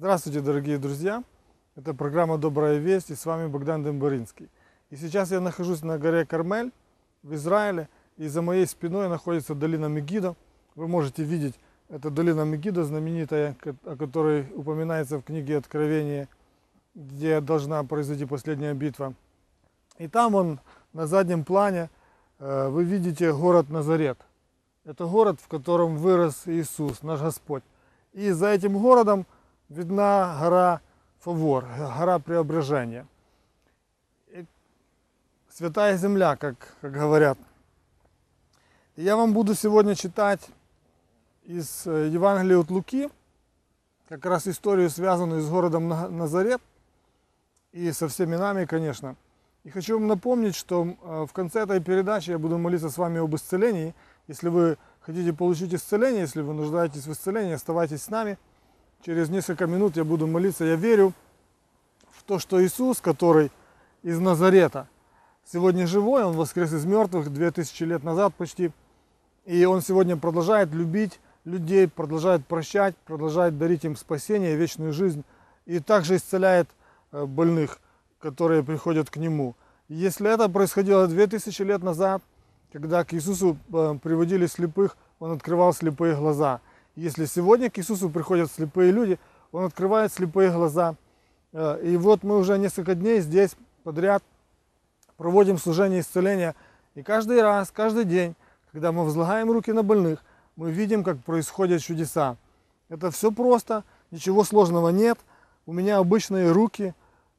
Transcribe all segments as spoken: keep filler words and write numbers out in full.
Здравствуйте, дорогие друзья! Это программа «Добрая весть» и с вами Богдан Дембаринский. И сейчас я нахожусь на горе Кармель в Израиле, и за моей спиной находится долина Мегидо. Вы можете видеть, это долина Мегидо, знаменитая, о которой упоминается в книге Откровения, где должна произойти последняя битва. И там он, на заднем плане, вы видите город Назарет. Это город, в котором вырос Иисус, наш Господь. И за этим городом видна гора Фавор, гора Преображения. И святая земля, как, как говорят. И я вам буду сегодня читать из Евангелия от Луки, как раз историю, связанную с городом Назарет, и со всеми нами, конечно. И хочу вам напомнить, что в конце этой передачи я буду молиться с вами об исцелении. Если вы хотите получить исцеление, если вы нуждаетесь в исцелении, оставайтесь с нами. Через несколько минут я буду молиться. Я верю в то, что Иисус, который из Назарета, сегодня живой, Он воскрес из мертвых две тысячи лет назад почти. И Он сегодня продолжает любить людей, продолжает прощать, продолжает дарить им спасение, вечную жизнь. И также исцеляет больных, которые приходят к Нему. И если это происходило две тысячи лет назад, когда к Иисусу приводили слепых, Он открывал слепые глаза. Если сегодня к Иисусу приходят слепые люди, Он открывает слепые глаза. И вот мы уже несколько дней здесь подряд проводим служение исцеления. И каждый раз, каждый день, когда мы возлагаем руки на больных, мы видим, как происходят чудеса. Это все просто, ничего сложного нет. У меня обычные руки.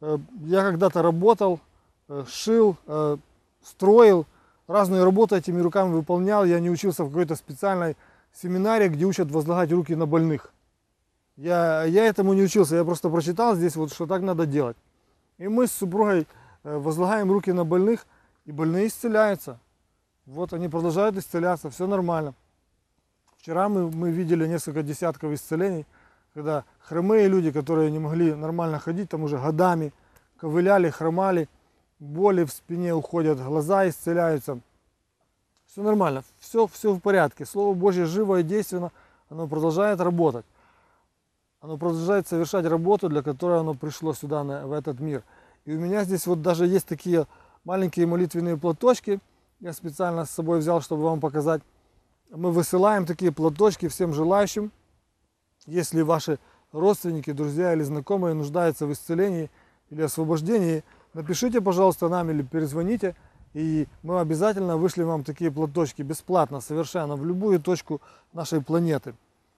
Я когда-то работал, шил, строил, разные работы этими руками выполнял. Я не учился в какой-то специальной семинаре, где учат возлагать руки на больных. Я, я этому не учился, я просто прочитал здесь, вот, что так надо делать. И мы с супругой возлагаем руки на больных, и больные исцеляются. Вот они продолжают исцеляться, все нормально. Вчера мы, мы видели несколько десятков исцелений, когда хромые люди, которые не могли нормально ходить, там уже годами ковыляли, хромали, боли в спине уходят, глаза исцеляются. Все нормально, все, все в порядке. Слово Божье живо и действенно, оно продолжает работать. Оно продолжает совершать работу, для которой оно пришло сюда, в этот мир. И у меня здесь вот даже есть такие маленькие молитвенные платочки. Я специально с собой взял, чтобы вам показать. Мы высылаем такие платочки всем желающим. Если ваши родственники, друзья или знакомые нуждаются в исцелении или освобождении, напишите, пожалуйста, нам или перезвоните, и мы обязательно вышлем вам такие платочки бесплатно, совершенно, в любую точку нашей планеты.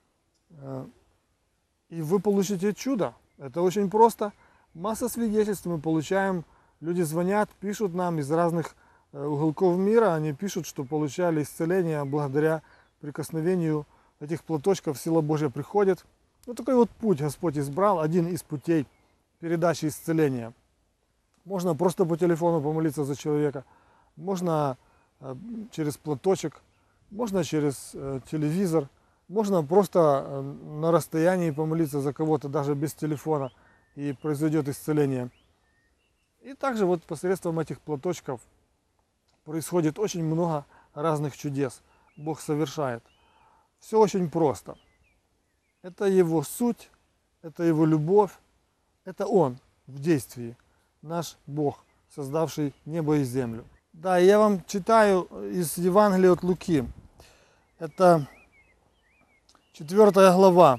И вы получите чудо. Это очень просто. Масса свидетельств мы получаем. Люди звонят, пишут нам из разных уголков мира. Они пишут, что получали исцеление благодаря прикосновению этих платочков. Сила Божья приходит. Вот такой вот путь Господь избрал, один из путей передачи исцеления. Можно просто по телефону помолиться за человека, можно через платочек, можно через телевизор, можно просто на расстоянии помолиться за кого-то, даже без телефона, и произойдет исцеление. И также вот посредством этих платочков происходит очень много разных чудес. Бог совершает. Все очень просто. Это Его суть, это Его любовь, это Он в действии, наш Бог, создавший небо и землю. Да, я вам читаю из Евангелия от Луки. Это четвёртая глава.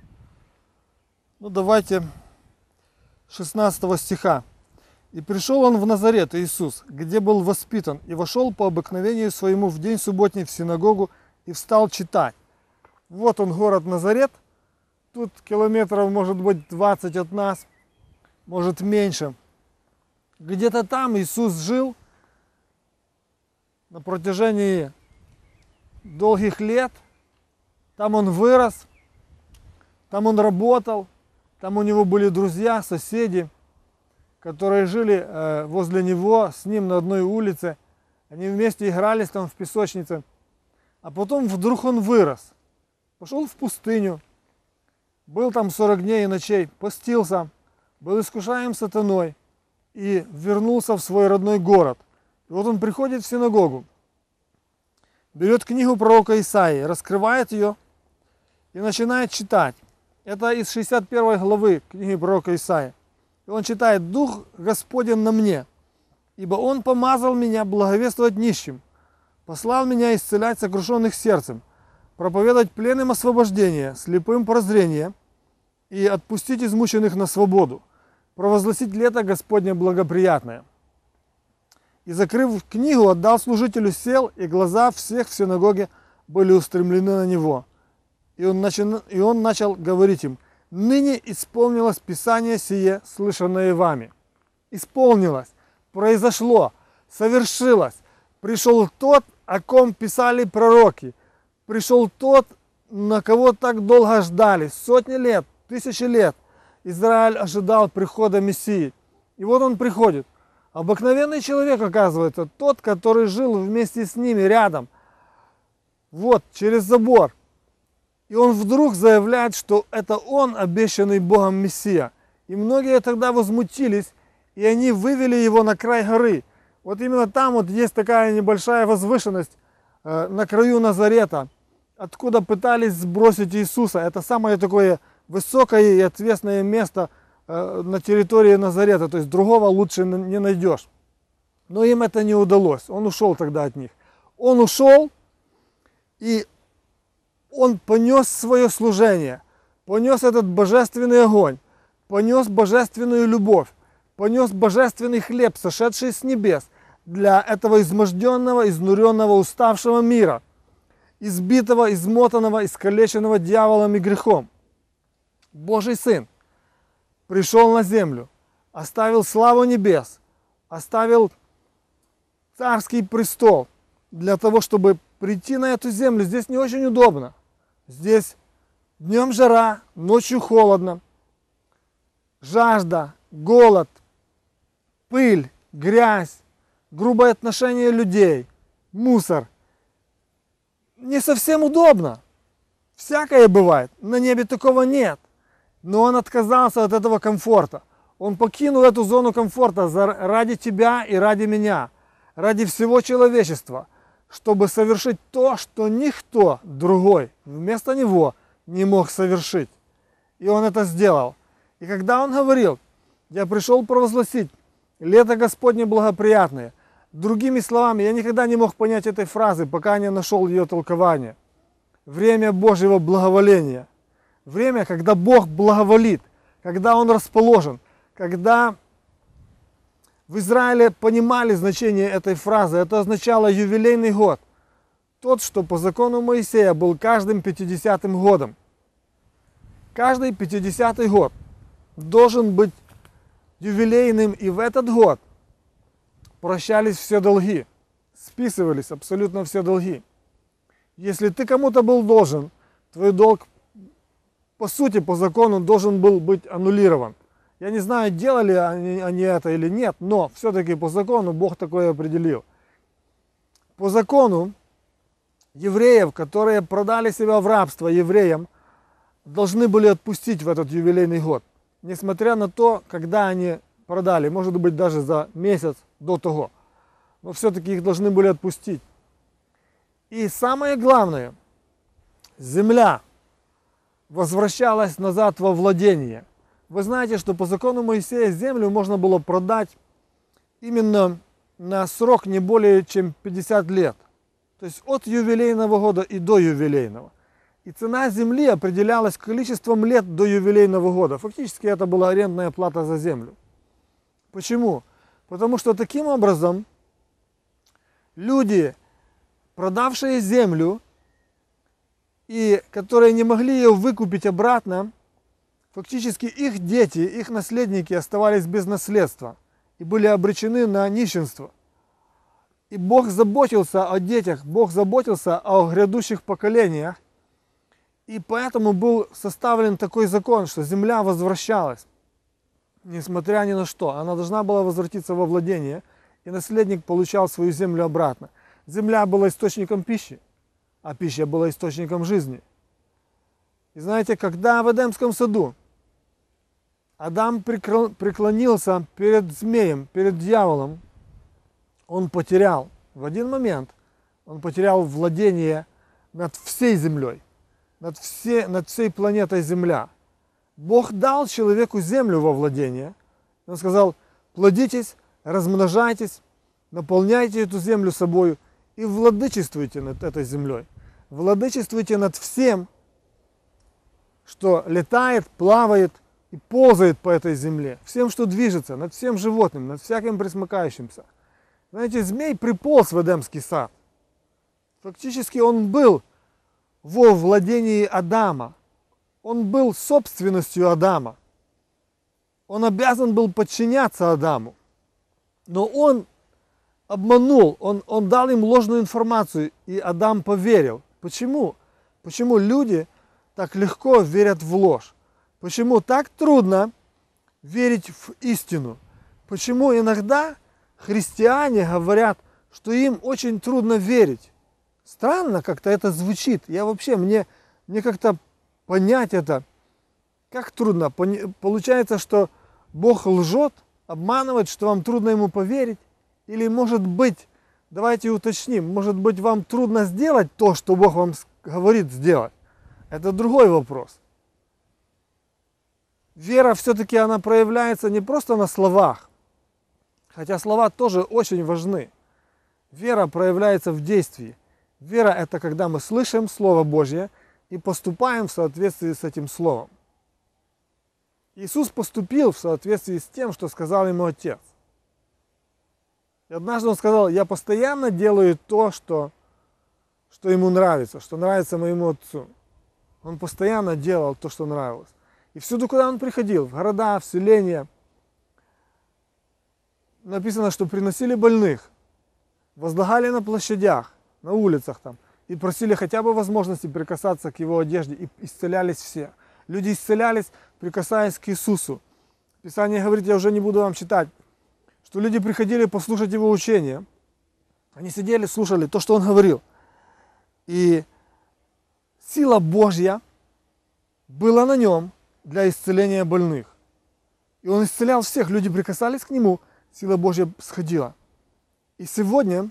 Ну давайте шестнадцатого стиха. «И пришел он в Назарет, Иисус, где был воспитан, и вошел по обыкновению своему в день субботний в синагогу и встал читать». Вот он, город Назарет. Тут километров, может быть, двадцать от нас, может меньше. Где-то там Иисус жил на протяжении долгих лет. Там он вырос, там он работал, там у него были друзья, соседи, которые жили возле него, с ним на одной улице. Они вместе игрались там в песочнице. А потом вдруг он вырос, пошел в пустыню, был там сорок дней и ночей, постился, был искушаем сатаной и вернулся в свой родной город. И вот он приходит в синагогу, берет книгу пророка Исаии, раскрывает ее и начинает читать. Это из шестьдесят первой главы книги пророка Исаии. И он читает: «Дух Господень на мне, ибо Он помазал меня благовествовать нищим, послал меня исцелять сокрушенных сердцем, проповедовать пленным освобождение, слепым прозрение и отпустить измученных на свободу, провозгласить лето Господне благоприятное». И, закрыв книгу, отдал служителю, сел, и глаза всех в синагоге были устремлены на него. И он начал, и он начал говорить им: «Ныне исполнилось Писание сие, слышанное вами». Исполнилось, произошло, совершилось. Пришел тот, о ком писали пророки. Пришел тот, на кого так долго ждали. Сотни лет, тысячи лет Израиль ожидал прихода Мессии. И вот он приходит. Обыкновенный человек, оказывается, тот, который жил вместе с ними рядом. Вот, через забор. И он вдруг заявляет, что это он, обещанный Богом Мессия. И многие тогда возмутились, и они вывели его на край горы. Вот именно там вот есть такая небольшая возвышенность э, на краю Назарета, откуда пытались сбросить Иисуса. Это самое такое высокое и ответственное место э, на территории Назарета. То есть другого лучше не найдешь. Но им это не удалось. Он ушел тогда от них. Он ушел, и он понес свое служение, понес этот божественный огонь, понес божественную любовь, понес божественный хлеб, сошедший с небес, для этого изможденного, изнуренного, уставшего мира, избитого, измотанного, искалеченного дьяволом и грехом. Божий Сын пришел на землю, оставил славу небес, оставил царский престол для того, чтобы прийти на эту землю. Здесь не очень удобно. Здесь днем жара, ночью холодно, жажда, голод, пыль, грязь, грубое отношение людей, мусор. Не совсем удобно. Всякое бывает. На небе такого нет. Но он отказался от этого комфорта. Он покинул эту зону комфорта ради тебя и ради меня, ради всего человечества, чтобы совершить то, что никто другой вместо него не мог совершить. И он это сделал. И когда он говорил: «Я пришел провозгласить лето Господне благоприятное», другими словами, я никогда не мог понять этой фразы, пока не нашел ее толкование. Время Божьего благоволения. Время, когда Бог благоволит, когда Он расположен, когда в Израиле понимали значение этой фразы. Это означало юбилейный год. Тот, что по закону Моисея был каждым пятидесятым годом. Каждый пятидесятый год должен быть юбилейным, и в этот год прощались все долги, списывались абсолютно все долги. Если ты кому-то был должен, твой долг по сути, по закону должен был быть аннулирован. Я не знаю, делали они, они это или нет, но все-таки по закону Бог такое определил. По закону евреев, которые продали себя в рабство евреям, должны были отпустить в этот юбилейный год. Несмотря на то, когда они продали, может быть даже за месяц до того. Но все-таки их должны были отпустить. И самое главное, земля возвращалась назад во владение. Вы знаете, что по закону Моисея землю можно было продать именно на срок не более чем пятьдесят лет. То есть от юбилейного года и до юбилейного. И цена земли определялась количеством лет до юбилейного года. Фактически это была арендная плата за землю. Почему? Потому что таким образом люди, продавшие землю, и которые не могли ее выкупить обратно, фактически их дети, их наследники оставались без наследства и были обречены на нищенство. И Бог заботился о детях, Бог заботился о грядущих поколениях, и поэтому был составлен такой закон, что земля возвращалась, несмотря ни на что. Она должна была возвратиться во владение, и наследник получал свою землю обратно. Земля была источником пищи, а пища была источником жизни. И знаете, когда в Эдемском саду Адам преклонился перед змеем, перед дьяволом, он потерял, в один момент, он потерял владение над всей землей, над, все, над всей планетой Земля. Бог дал человеку землю во владение. Он сказал: плодитесь, размножайтесь, наполняйте эту землю собою и владычествуйте над этой землей. Владычествуйте над всем, что летает, плавает и ползает по этой земле. Всем, что движется, над всем животным, над всяким пресмыкающимся. Знаете, змей приполз в Эдемский сад. Фактически он был во владении Адама. Он был собственностью Адама. Он обязан был подчиняться Адаму. Но он обманул, он, он дал им ложную информацию, и Адам поверил. Почему? Почему люди так легко верят в ложь? Почему так трудно верить в истину? Почему иногда христиане говорят, что им очень трудно верить? Странно как-то это звучит. Я вообще, мне, мне как-то понять это, как трудно. Получается, что Бог лжет, обманывает, что вам трудно ему поверить. Или может быть, давайте уточним, может быть вам трудно сделать то, что Бог вам говорит сделать. Это другой вопрос. Вера все-таки она проявляется не просто на словах, хотя слова тоже очень важны. Вера проявляется в действии. Вера – это когда мы слышим Слово Божье и поступаем в соответствии с этим Словом. Иисус поступил в соответствии с тем, что сказал ему Отец. И однажды он сказал: я постоянно делаю то, что, что ему нравится, что нравится моему Отцу. Он постоянно делал то, что нравилось. И всюду, куда он приходил, в города, в селения, написано, что приносили больных, возлагали на площадях, на улицах там, и просили хотя бы возможности прикасаться к его одежде, и исцелялись все. Люди исцелялись, прикасаясь к Иисусу. Писание говорит, я уже не буду вам читать, что люди приходили послушать его учения. Они сидели, слушали то, что он говорил. И сила Божья была на нем для исцеления больных. И он исцелял всех, люди прикасались к нему, сила Божья сходила. И сегодня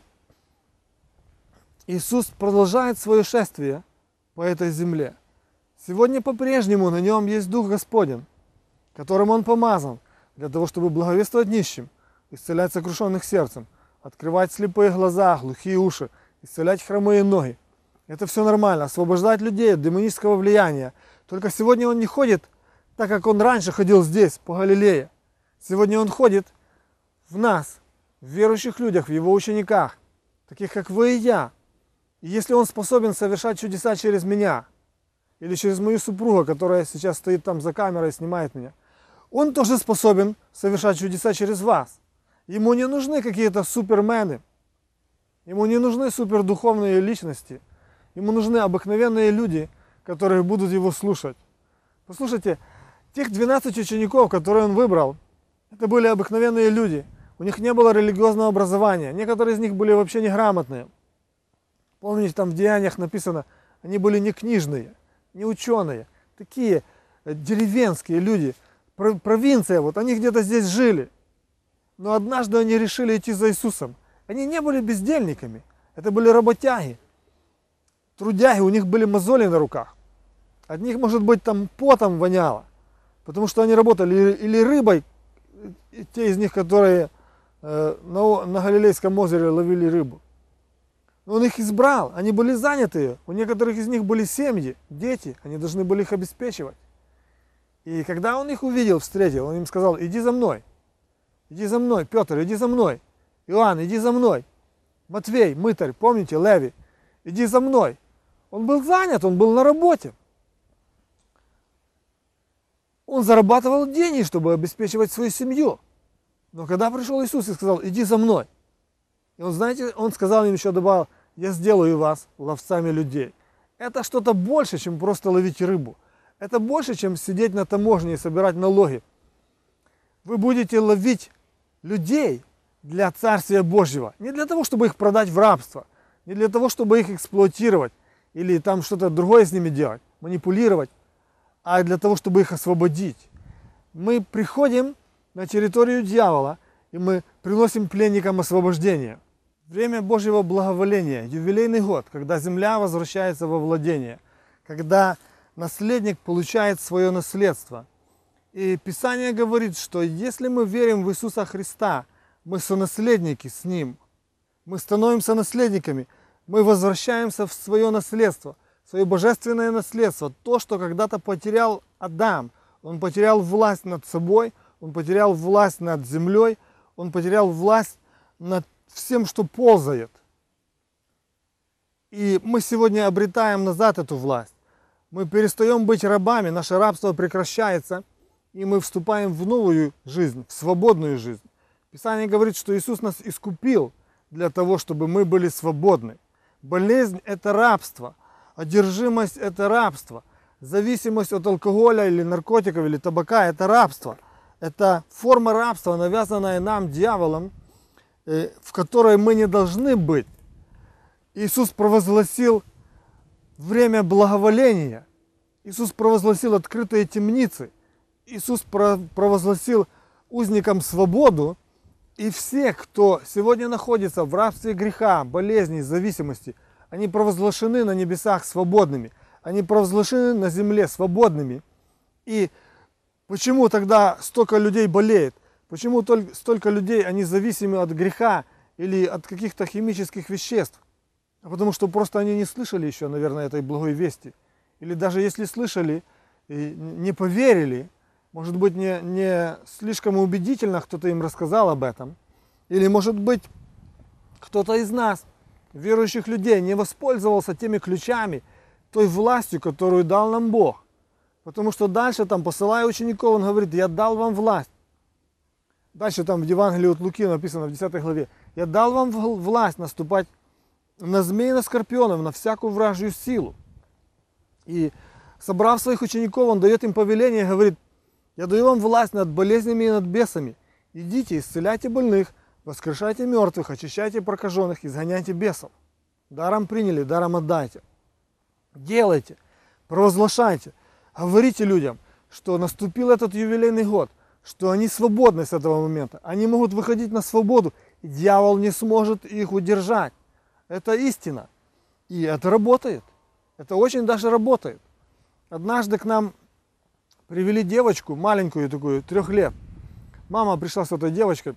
Иисус продолжает свое шествие по этой земле. Сегодня по-прежнему на нем есть Дух Господень, которым он помазан для того, чтобы благовествовать нищим, исцелять сокрушенных сердцем, открывать слепые глаза, глухие уши, исцелять хромые ноги. Это все нормально, освобождать людей от демонического влияния. Только сегодня он не ходит так, как он раньше ходил здесь, по Галилее. Сегодня он ходит в нас, в верующих людях, в его учениках, таких как вы и я. И если он способен совершать чудеса через меня, или через мою супругу, которая сейчас стоит там за камерой и снимает меня, он тоже способен совершать чудеса через вас. Ему не нужны какие-то супермены, ему не нужны супердуховные личности, ему нужны обыкновенные люди, которые будут его слушать. Послушайте, тех двенадцать учеников, которые он выбрал, это были обыкновенные люди. У них не было религиозного образования, некоторые из них были вообще неграмотные. Помните, там в Деяниях написано, они были не книжные, не ученые, такие деревенские люди, провинция, вот они где-то здесь жили. Но однажды они решили идти за Иисусом. Они не были бездельниками, это были работяги, трудяги, у них были мозоли на руках. От них, может быть, там потом воняло, потому что они работали или рыбой, те из них, которые э, на, на Галилейском озере ловили рыбу. Но он их избрал, они были заняты, у некоторых из них были семьи, дети, они должны были их обеспечивать. И когда он их увидел, встретил, он им сказал, иди за мной, иди за мной, Петр, иди за мной, Иоанн, иди за мной, Матвей, мытарь, помните, Леви, иди за мной. Он был занят, он был на работе. Он зарабатывал деньги, чтобы обеспечивать свою семью. Но когда пришел Иисус и сказал, иди за мной, и он, знаете, он сказал им еще, добавил, я сделаю вас ловцами людей. Это что-то больше, чем просто ловить рыбу. Это больше, чем сидеть на таможне и собирать налоги. Вы будете ловить людей для Царствия Божьего. Не для того, чтобы их продать в рабство, не для того, чтобы их эксплуатировать или там что-то другое с ними делать, манипулировать, а для того, чтобы их освободить. Мы приходим на территорию дьявола, и мы приносим пленникам освобождение. Время Божьего благоволения, юбилейный год, когда земля возвращается во владение, когда наследник получает свое наследство. И Писание говорит, что если мы верим в Иисуса Христа, мы сонаследники с Ним, мы становимся наследниками, мы возвращаемся в свое наследство, свое божественное наследство, то, что когда-то потерял Адам. Он потерял власть над собой, он потерял власть над землей, он потерял власть над всем, что ползает. И мы сегодня обретаем назад эту власть. Мы перестаем быть рабами, наше рабство прекращается, и мы вступаем в новую жизнь, в свободную жизнь. Писание говорит, что Иисус нас искупил для того, чтобы мы были свободны. Болезнь – это рабство, одержимость – это рабство, зависимость от алкоголя или наркотиков или табака – это рабство. Это форма рабства, навязанная нам дьяволом, в которой мы не должны быть. Иисус провозгласил время благоволения. Иисус провозгласил открытые темницы. Иисус провозгласил узникам свободу. И все, кто сегодня находится в рабстве греха, болезней, зависимости, они провозглашены на небесах свободными. Они провозглашены на земле свободными. И почему тогда столько людей болеет? Почему столько людей, они зависимы от греха или от каких-то химических веществ? Потому что просто они не слышали еще, наверное, этой благой вести. Или даже если слышали и не поверили, может быть, не, не слишком убедительно кто-то им рассказал об этом. Или, может быть, кто-то из нас, верующих людей, не воспользовался теми ключами, той властью, которую дал нам Бог. Потому что дальше, там, посылая учеников, он говорит: я дал вам власть. Дальше там в Евангелии от Луки написано в десятой главе: я дал вам власть наступать на змей, на скорпионов, на всякую вражью силу. И собрав своих учеников, он дает им повеление и говорит: я даю вам власть над болезнями и над бесами. Идите, исцеляйте больных, воскрешайте мертвых, очищайте прокаженных, изгоняйте бесов. Даром приняли, даром отдайте. Делайте, провозглашайте, говорите людям, что наступил этот юбилейный год, что они свободны с этого момента. Они могут выходить на свободу, и дьявол не сможет их удержать. Это истина. И это работает. Это очень даже работает. Однажды к нам привели девочку, маленькую такую, трех лет. Мама пришла с этой девочкой.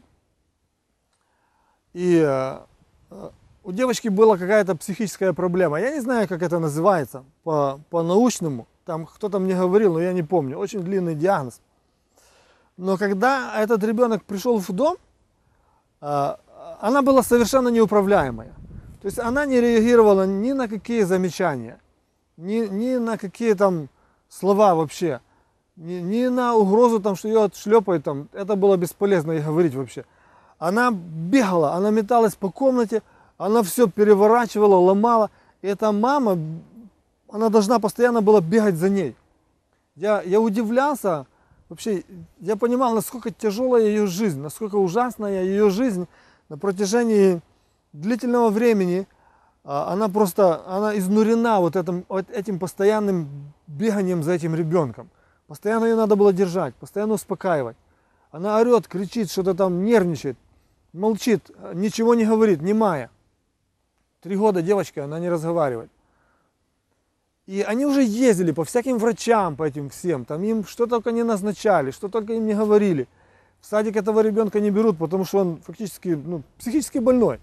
И э, у девочки была какая-то психическая проблема. Я не знаю, как это называется по, по-научному. Там кто-то мне говорил, но я не помню. Очень длинный диагноз. Но когда этот ребенок пришел в дом, э, она была совершенно неуправляемая. То есть она не реагировала ни на какие замечания, ни, ни на какие там слова вообще, ни, ни на угрозу, там, что ее отшлепают, там, это было бесполезно ей говорить вообще. Она бегала, она металась по комнате, она все переворачивала, ломала. И эта мама, она должна постоянно была бегать за ней. Я, я удивлялся, вообще, я понимал, насколько тяжелая ее жизнь, насколько ужасная ее жизнь на протяжении длительного времени. Она просто, она изнурена вот этим, вот этим постоянным беганием за этим ребенком. Постоянно ее надо было держать, постоянно успокаивать. Она орет, кричит, что-то там нервничает, молчит, ничего не говорит, немая. Три года девочка, она не разговаривает. И они уже ездили по всяким врачам, по этим всем, там им что только не назначали, что только им не говорили. В садик этого ребенка не берут, потому что он фактически, ну, психически больной.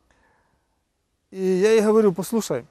И я ей говорю: послушай,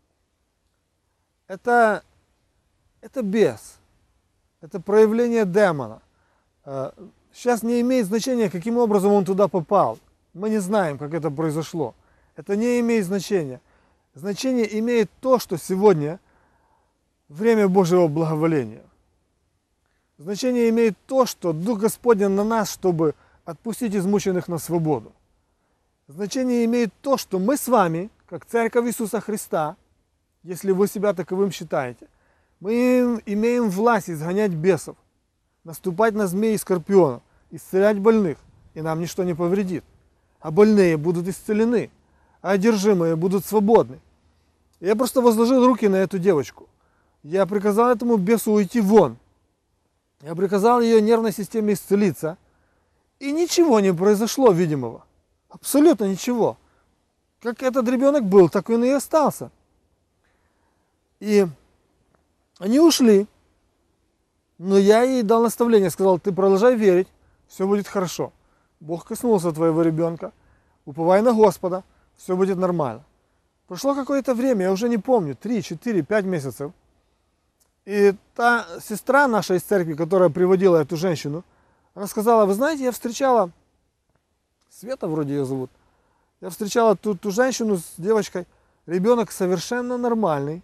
это, это бес, это проявление демона. Сейчас не имеет значения, каким образом он туда попал. Мы не знаем, как это произошло. Это не имеет значения. Значение имеет то, что сегодня время Божьего благоволения. Значение имеет то, что Дух Господень на нас, чтобы отпустить измученных на свободу. Значение имеет то, что мы с вами, как Церковь Иисуса Христа, если вы себя таковым считаете, мы имеем власть изгонять бесов, наступать на змей и скорпионов, исцелять больных, и нам ничто не повредит. А больные будут исцелены, а одержимые будут свободны. Я просто возложил руки на эту девочку. Я приказал этому бесу уйти вон. Я приказал ее нервной системе исцелиться. И ничего не произошло видимого. Абсолютно ничего. Как этот ребенок был, так он и остался. И они ушли. Но я ей дал наставление, сказал, ты продолжай верить, все будет хорошо. Бог коснулся твоего ребенка, уповай на Господа, все будет нормально. Прошло какое-то время, я уже не помню, три, четыре, пять месяцев. И та сестра наша из церкви, которая приводила эту женщину, она сказала, вы знаете, я встречала, Света вроде ее зовут, я встречала ту, ту женщину с девочкой, ребенок совершенно нормальный.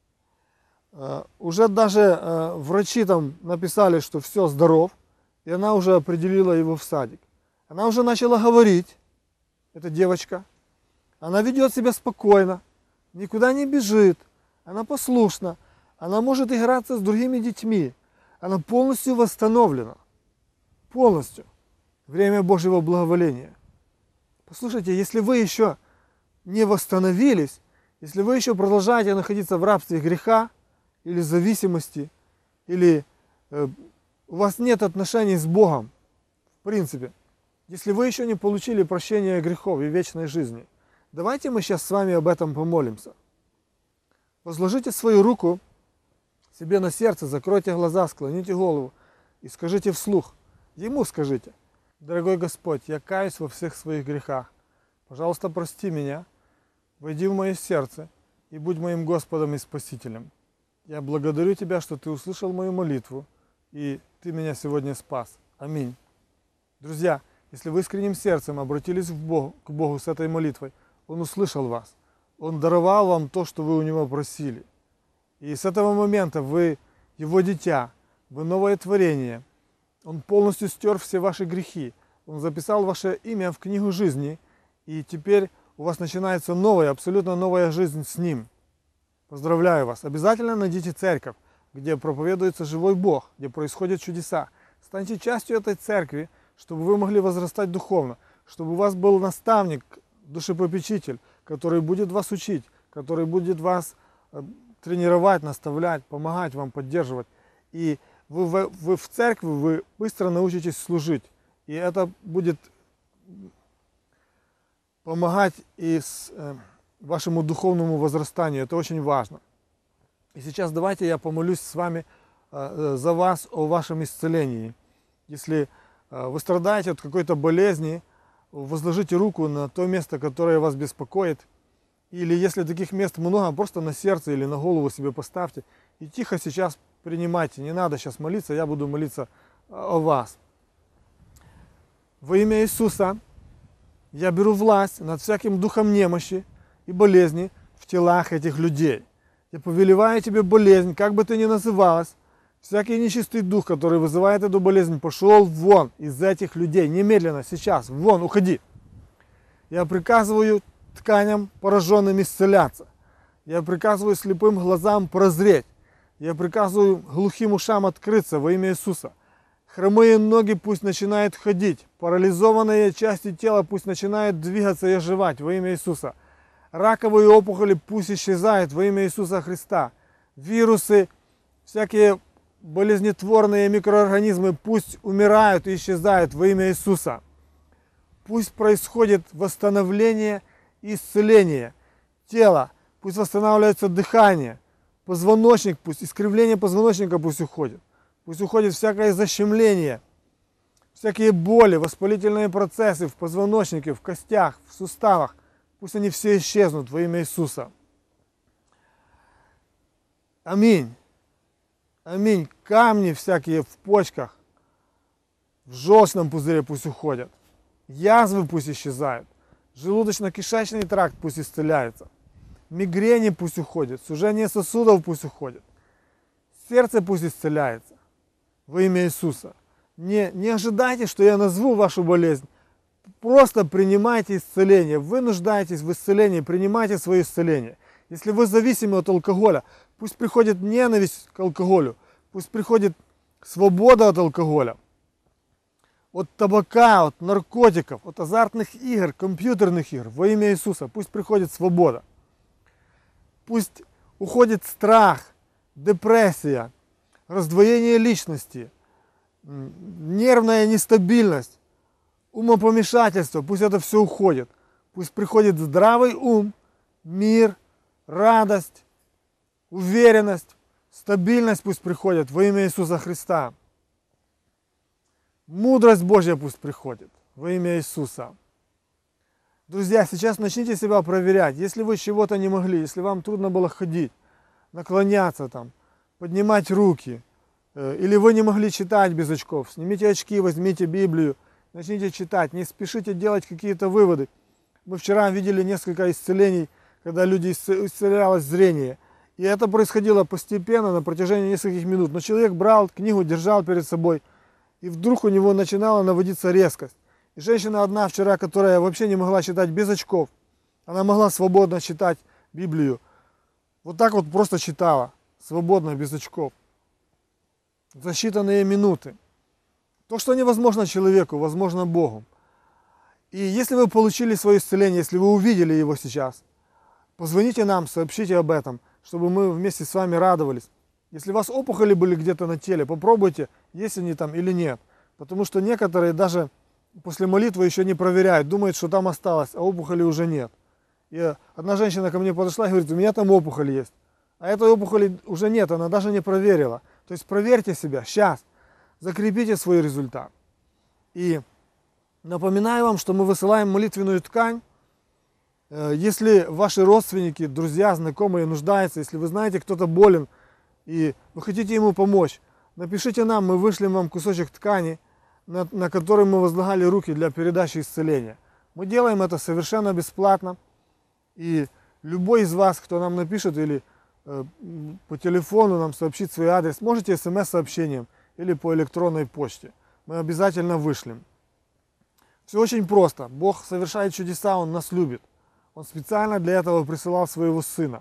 Uh, уже даже uh, врачи там написали, что все здоров, и она уже определила его в садик. Она уже начала говорить, эта девочка, она ведет себя спокойно, никуда не бежит, она послушна, она может играться с другими детьми, она полностью восстановлена, полностью. Время Божьего благоволения. Послушайте, если вы еще не восстановились, если вы еще продолжаете находиться в рабстве греха, или зависимости, или э, у вас нет отношений с Богом, в принципе, если вы еще не получили прощения грехов и вечной жизни, давайте мы сейчас с вами об этом помолимся. Возложите свою руку себе на сердце, закройте глаза, склоните голову и скажите вслух, Ему скажите, дорогой Господь, я каюсь во всех своих грехах, пожалуйста, прости меня, войди в мое сердце и будь моим Господом и Спасителем. Я благодарю Тебя, что Ты услышал мою молитву, и Ты меня сегодня спас. Аминь. Друзья, если вы искренним сердцем обратились в Бог, к Богу с этой молитвой, Он услышал вас. Он даровал вам то, что вы у Него просили. И с этого момента вы Его дитя, вы новое творение. Он полностью стер все ваши грехи. Он записал ваше имя в книгу жизни, и теперь у вас начинается новая, абсолютно новая жизнь с Ним. Поздравляю вас. Обязательно найдите церковь, где проповедуется живой Бог, где происходят чудеса. Станьте частью этой церкви, чтобы вы могли возрастать духовно, чтобы у вас был наставник, душепопечитель, который будет вас учить, который будет вас тренировать, наставлять, помогать вам, поддерживать. И вы, вы, вы в церкви, вы быстро научитесь служить. И это будет помогать и с... вашему духовному возрастанию. Это очень важно. И сейчас давайте я помолюсь с вами э, за вас о вашем исцелении. Если э, вы страдаете от какой-то болезни, возложите руку на то место, которое вас беспокоит. Или если таких мест много, просто на сердце или на голову себе поставьте. И тихо сейчас принимайте. Не надо сейчас молиться, я буду молиться о вас. Во имя Иисуса я беру власть над всяким духом немощи и болезни в телах этих людей. Я повелеваю тебе болезнь, как бы ты ни называлась, всякий нечистый дух, который вызывает эту болезнь, пошел вон из этих людей, немедленно, сейчас, вон, уходи. Я приказываю тканям пораженным исцеляться. Я приказываю слепым глазам прозреть. Я приказываю глухим ушам открыться во имя Иисуса. Хромые ноги пусть начинают ходить, парализованные части тела пусть начинают двигаться и оживать во имя Иисуса. Раковые опухоли пусть исчезают во имя Иисуса Христа. Вирусы, всякие болезнетворные микроорганизмы пусть умирают и исчезают во имя Иисуса. Пусть происходит восстановление и исцеление тела. Пусть восстанавливается дыхание, позвоночник пусть, искривление позвоночника пусть уходит. Пусть уходит всякое защемление, всякие боли, воспалительные процессы в позвоночнике, в костях, в суставах. Пусть они все исчезнут во имя Иисуса. Аминь. Аминь. Камни всякие в почках, в желчном пузыре пусть уходят. Язвы пусть исчезают. Желудочно-кишечный тракт пусть исцеляется. Мигрени пусть уходят. Сужение сосудов пусть уходит. Сердце пусть исцеляется. Во имя Иисуса. Не, не ожидайте, что я назву вашу болезнь. Просто принимайте исцеление. Вы нуждаетесь в исцелении, принимайте свое исцеление. Если вы зависимы от алкоголя, пусть приходит ненависть к алкоголю, пусть приходит свобода от алкоголя, от табака, от наркотиков, от азартных игр, компьютерных игр. Во имя Иисуса пусть приходит свобода. Пусть уходит страх, депрессия, раздвоение личности, нервная нестабильность, умопомешательство, пусть это все уходит. Пусть приходит здравый ум, мир, радость, уверенность, Стабильность пусть приходит во имя Иисуса Христа. Мудрость Божья пусть приходит во имя Иисуса. Друзья, сейчас начните себя проверять. Если вы чего-то не могли, если вам трудно было ходить, наклоняться там, поднимать руки, или вы не могли читать без очков, снимите очки, возьмите Библию, начните читать, не спешите делать какие-то выводы. Мы вчера видели несколько исцелений, когда люди исцелялось зрение. И это происходило постепенно, на протяжении нескольких минут. Но человек брал книгу, держал перед собой, и вдруг у него начинала наводиться резкость. И женщина одна вчера, которая вообще не могла читать без очков, она могла свободно читать Библию. Вот так вот просто читала, свободно, без очков. За считанные минуты. То, что невозможно человеку, возможно Богу. И если вы получили свое исцеление, если вы увидели его сейчас, позвоните нам, сообщите об этом, чтобы мы вместе с вами радовались. Если у вас опухоли были где-то на теле, попробуйте, есть они там или нет. Потому что некоторые даже после молитвы еще не проверяют, думают, что там осталось, а опухоли уже нет. И одна женщина ко мне подошла и говорит, у меня там опухоль есть. А этой опухоли уже нет, она даже не проверила. То есть проверьте себя сейчас, закрепите свой результат. И напоминаю вам, что мы высылаем молитвенную ткань. Если ваши родственники, друзья, знакомые нуждаются, если вы знаете, кто-то болен, и вы хотите ему помочь, напишите нам, мы вышлем вам кусочек ткани, на, на который мы возлагали руки для передачи исцеления. Мы делаем это совершенно бесплатно. И любой из вас, кто нам напишет или э, по телефону нам сообщит свой адрес, можете смс-сообщением или по электронной почте. Мы обязательно вышлем. Все очень просто. Бог совершает чудеса, Он нас любит. Он специально для этого присылал своего Сына.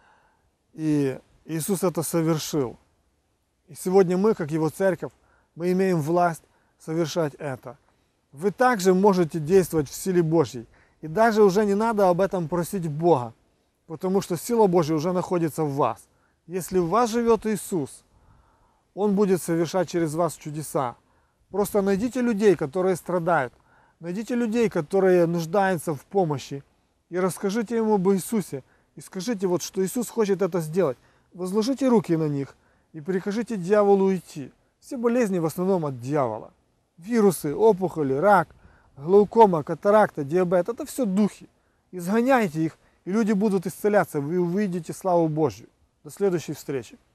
И Иисус это совершил. И сегодня мы, как Его церковь, мы имеем власть совершать это. Вы также можете действовать в силе Божьей. И даже уже не надо об этом просить Бога, потому что сила Божья уже находится в вас. Если в вас живет Иисус, Он будет совершать через вас чудеса. Просто найдите людей, которые страдают. Найдите людей, которые нуждаются в помощи. И расскажите им об Иисусе. И скажите, вот, что Иисус хочет это сделать. Возложите руки на них и прикажите дьяволу уйти. Все болезни в основном от дьявола. Вирусы, опухоли, рак, глаукома, катаракта, диабет. Это все духи. Изгоняйте их, и люди будут исцеляться. Вы увидите славу Божью. До следующей встречи.